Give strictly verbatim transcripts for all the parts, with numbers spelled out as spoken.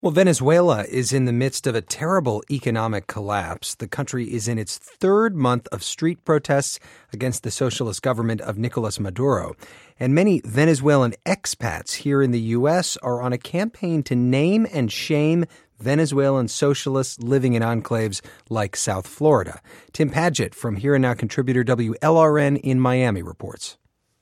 Well, Venezuela is in the midst of a terrible economic collapse. The country is in its third month of street protests against the socialist government of Nicolas Maduro. And many Venezuelan expats here in the U S are on a campaign to name and shame Venezuelan socialists living in enclaves like South Florida. Tim Padgett from Here and Now contributor W L R N in Miami reports.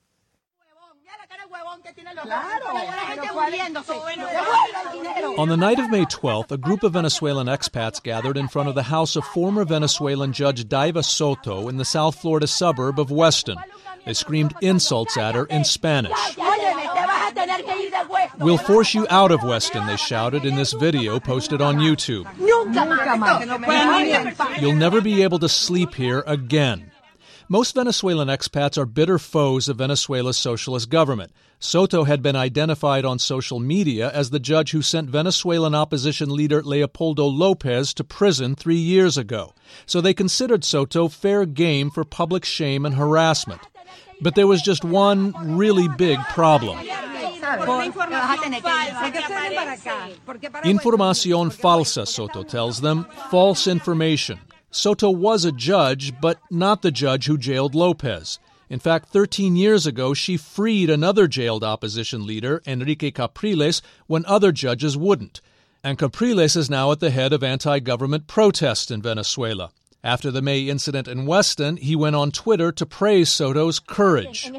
On the night of May twelfth, a group of Venezuelan expats gathered in front of the house of former Venezuelan Judge Daiva Soto in the South Florida suburb of Weston. They screamed insults at her in Spanish. "We'll force you out of Weston," they shouted in this video posted on YouTube. "You'll never be able to sleep here again." Most Venezuelan expats are bitter foes of Venezuela's socialist government. Soto had been identified on social media as the judge who sent Venezuelan opposition leader Leopoldo Lopez to prison three years ago. So they considered Soto fair game for public shame and harassment. But there was just one really big problem. Información falsa, Soto tells them, false information. Soto was a judge, but not the judge who jailed Lopez. In fact, thirteen years ago, she freed another jailed opposition leader, Enrique Capriles, when other judges wouldn't. And Capriles is now at the head of anti-government protests in Venezuela. After the May incident in Weston, he went on Twitter to praise Soto's courage.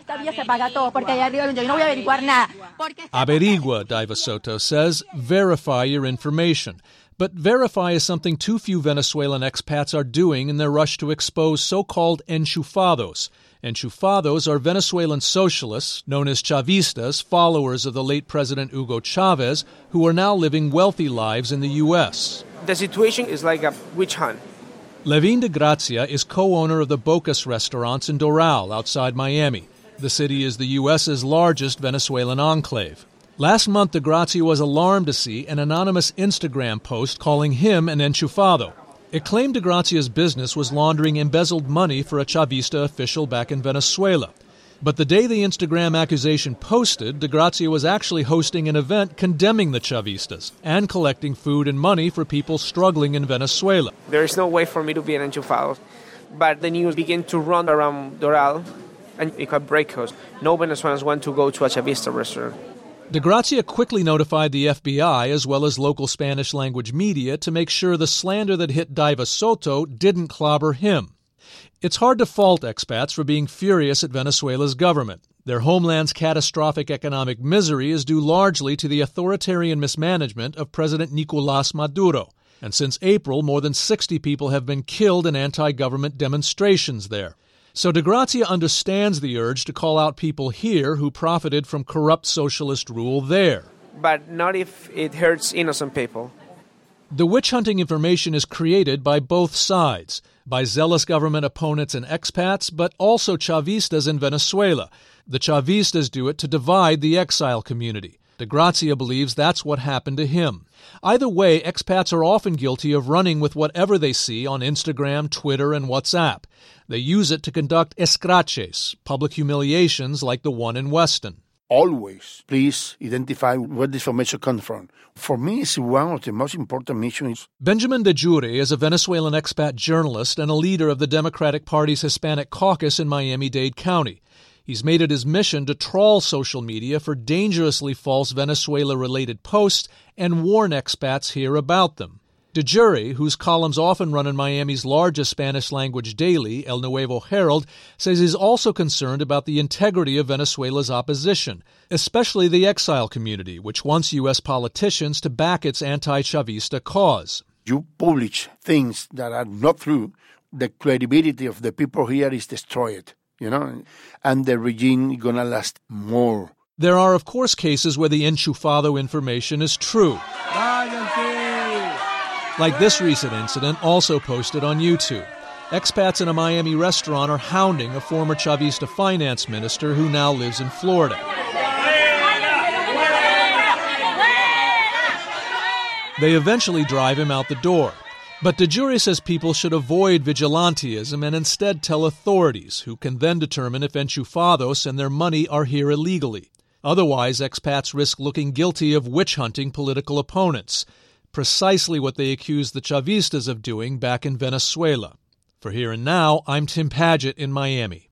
Averigua, Daiva Soto says, verify your information. But verify is something too few Venezuelan expats are doing in their rush to expose so-called enchufados. Enchufados are Venezuelan socialists, known as Chavistas, followers of the late President Hugo Chavez, who are now living wealthy lives in the U S. The situation is like a witch hunt. Levin de Gracia is co-owner of the Bocas restaurants in Doral, outside Miami. The city is the U S's largest Venezuelan enclave. Last month, de Gracia was alarmed to see an anonymous Instagram post calling him an enchufado. It claimed de Gracia's business was laundering embezzled money for a Chavista official back in Venezuela. But the day the Instagram accusation posted, de Gracia was actually hosting an event condemning the Chavistas and collecting food and money for people struggling in Venezuela. There is no way for me to be an enchufado. But the news began to run around Doral, and it got breakers. No Venezuelans want to go to a Chavista restaurant. De Gracia quickly notified the F B I as well as local Spanish-language media to make sure the slander that hit Daiva Soto didn't clobber him. It's hard to fault expats for being furious at Venezuela's government. Their homeland's catastrophic economic misery is due largely to the authoritarian mismanagement of President Nicolas Maduro. And since April, more than sixty people have been killed in anti-government demonstrations there. So de Gracia understands the urge to call out people here who profited from corrupt socialist rule there. But not if it hurts innocent people. The witch-hunting information is created by both sides, by zealous government opponents and expats, but also Chavistas in Venezuela. The Chavistas do it to divide the exile community. De Gracia believes that's what happened to him. Either way, expats are often guilty of running with whatever they see on Instagram, Twitter, and WhatsApp. They use it to conduct escraches, public humiliations like the one in Weston. Always, please identify where this information comes from. For me, it's one of the most important missions. Benjamin de Jure is a Venezuelan expat journalist and a leader of the Democratic Party's Hispanic caucus in Miami-Dade County. He's made it his mission to trawl social media for dangerously false Venezuela-related posts and warn expats here about them. De Jure, whose columns often run in Miami's largest Spanish-language daily, El Nuevo Herald, says he's also concerned about the integrity of Venezuela's opposition, especially the exile community, which wants U S politicians to back its anti-Chavista cause. You publish things that are not true, the credibility of the people here is destroyed. You know, and the regime is going to last more. There are, of course, cases where the enchufado information is true. Like this recent incident, also posted on YouTube. Expats in a Miami restaurant are hounding a former Chavista finance minister who now lives in Florida. They eventually drive him out the door. But de Jure says people should avoid vigilantism and instead tell authorities, who can then determine if enchufados and their money are here illegally. Otherwise, expats risk looking guilty of witch-hunting political opponents. precisely what they accused the Chavistas of doing back in Venezuela. For Here and Now, I'm Tim Padgett in Miami.